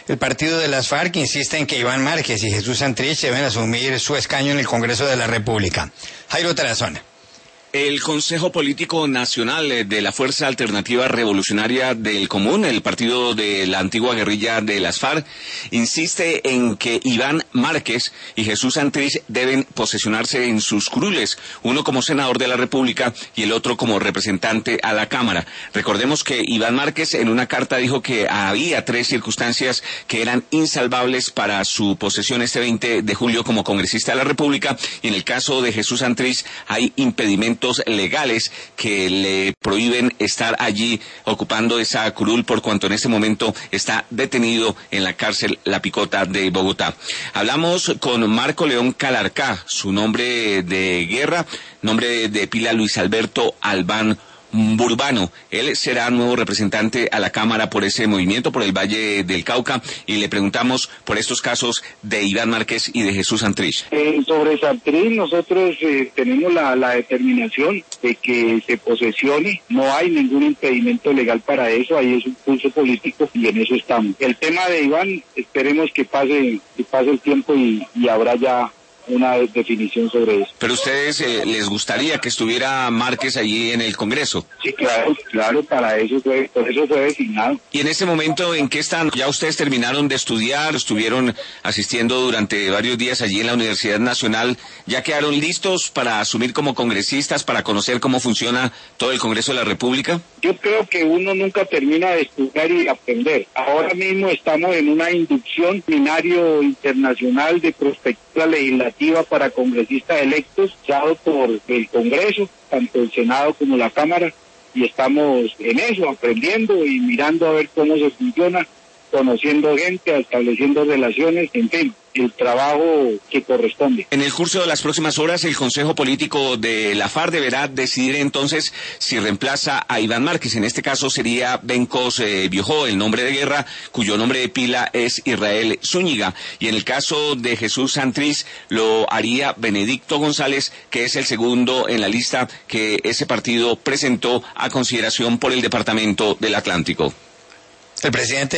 El partido de las FARC insiste en que Iván Márquez y Jesús Santrich deben asumir su escaño en el Congreso de la República. Jairo Tarazona. El Consejo Político Nacional de la Fuerza Alternativa Revolucionaria del Común, el partido de la antigua guerrilla de las FARC, insiste en que Iván Márquez y Jesús Santrich deben posesionarse en sus curules, uno como senador de la República y el otro como representante a la Cámara. Recordemos que Iván Márquez en una carta dijo que había 3 circunstancias que eran insalvables para su posesión este 20 de julio como congresista de la República, y en el caso de Jesús Santrich hay impedimentos legales que le prohíben estar allí ocupando esa curul, por cuanto en este momento está detenido en la cárcel La Picota de Bogotá. Hablamos con Marco León Calarcá, su nombre de guerra, nombre de pila Luis Alberto Albán Burbano. Él será nuevo representante a la Cámara por ese movimiento, por el Valle del Cauca, y le preguntamos por estos casos de Iván Márquez y de Jesús Santrich. Sobre Santrich nosotros tenemos la determinación de que se posesione, no hay ningún impedimento legal para eso, ahí es un pulso político y en eso estamos. El tema de Iván, esperemos que pase el tiempo y habrá ya una definición sobre eso. ¿Pero ustedes les gustaría que estuviera Márquez allí en el Congreso? Sí, claro, por eso fue designado. ¿Y en este momento en qué están? ¿Ya ustedes terminaron de estudiar, estuvieron asistiendo durante varios días allí en la Universidad Nacional? ¿Ya quedaron listos para asumir como congresistas, para conocer cómo funciona todo el Congreso de la República? Yo creo que uno nunca termina de estudiar y aprender. Ahora mismo estamos en una inducción, seminario internacional de prospectiva legislativa para congresistas electos, dado por el Congreso, tanto el Senado como la Cámara, y estamos en eso, aprendiendo y mirando a ver cómo se funciona, conociendo gente, estableciendo relaciones, en fin, el trabajo que corresponde. En el curso de las próximas horas, el Consejo Político de la FARC deberá decidir entonces si reemplaza a Iván Márquez. En este caso sería Bencos Biojó, el nombre de guerra, cuyo nombre de pila es Israel Zúñiga. Y en el caso de Jesús Santrich lo haría Benedicto González, que es el segundo en la lista que ese partido presentó a consideración por el Departamento del Atlántico. El presidente